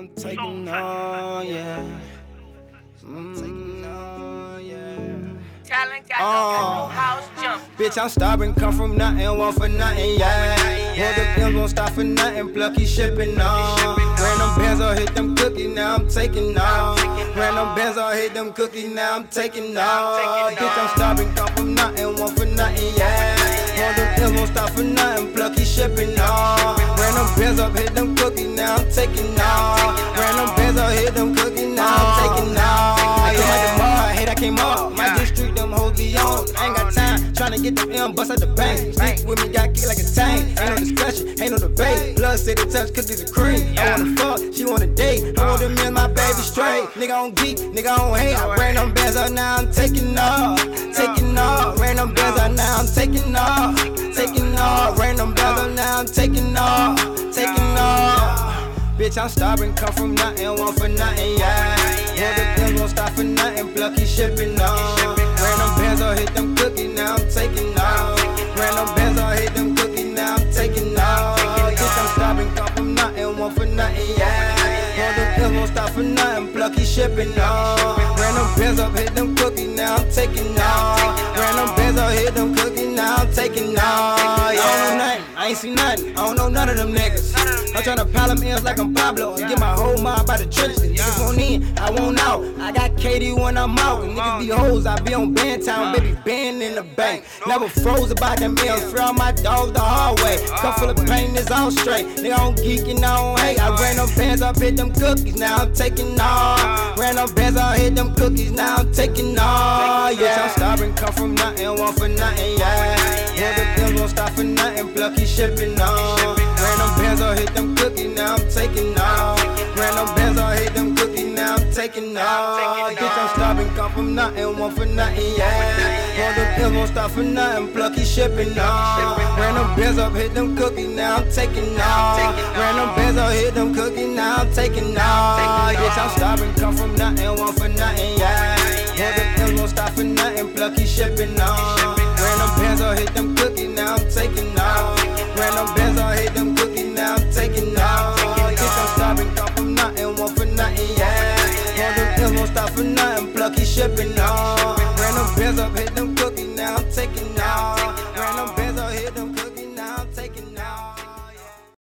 I'm taking on, yeah. I'm taking on, yeah. Talent got no house jump. Bitch, I'm starving, come from nothing, want for nothing, yeah. Hold the pills, won't stop for nothing, plucky shipping on. Random bands, I'll hit them cookies, now I'm taking off. Random bands, I'll hit them cookies, now I'm taking off. Bitch, I'm starving, come from nothing, want for nothing, yeah. Hold the pills, won't stop for nothing, plucky shipping on. Random bands, I'll hit them cookies, now I'm taking off. Random bands, I'll hit them cookies, now I'm taking off. I came out the mall, I hate I came up. My district, them hoes be on. I ain't got time, tryna get the M, bust out the bank. Stick with me, got kicked like a tank. Ain't no discussion, ain't no debate. Blood city touch, cookies and cream. I wanna fuck, she wanna date. I want them in my baby straight. Nigga on geek, nigga on hate. I ran them bands out, now I'm taking off. Taking off, ran them bands out, now I'm taking off. Taking off, ran them bands out, now I'm taking off. Taking off. Bitch, I'm starving, come from nothing, want for nothing, yeah. Hold the pills, won't stop for nothing, plucky shipping on. Random bands, I'll hit them cookies, now I'm taking off. Random bands, I'll hit them cookies, now I'm taking off. Bitch, I'm starving, come from nothing, want for nothing, yeah. Hold the pills, won't stop for nothing, plucky shipping on. Random bands, I'll hit them cookies, now I'm taking off. Random bands, I'll hit them cookies, now I'm taking off. I don't know nothing, I ain't seen nothing, I don't know none of them niggas. I'm tryna pile them M's like I'm Pablo and get my whole mob by the trenches. Niggas want in, I want out. I got Katie when I'm out. And niggas be hoes, I be on band time, baby, band in the bank. Never froze about them M's, free all my dogs the hard way. Cup full of pain, it's all straight. Nigga on geek and I don't hate. I ran them bands, I hit them cookies, now I'm taking off. Ran them bands, I hit them cookies, now I'm taking off. Yeah, I'm starving, come from nothing, want for nothing, yeah. Hold the pills, won't stop for nothing, plucky shipping on. Random bands, I'll hit them cookies, now I'm taking off. Random bands, I'll hit them cookies, now I'm taking off. Bitch, I'm starving, come from nothing, want for nothing, yeah. Hold the pills, won't stop for nothing, plucky shipping on. Random bands, I'll hit them cookies, now I'm taking off. Random bands, I'll hit them cookies, now I'm taking off. Bitch, I'm starving, come from nothing, want for nothing, yeah. Hold the pills, won't stop for nothing, plucky shipping on. Random bands, I'll hit them cookies, now I'm taking off. Random bands, I'll hit them cookies, now I'm taking off. Bitch, I'm starving, come from nothing, want for nothing, yeah. Hold the pills, won't stop for nothing, plucky shipping on.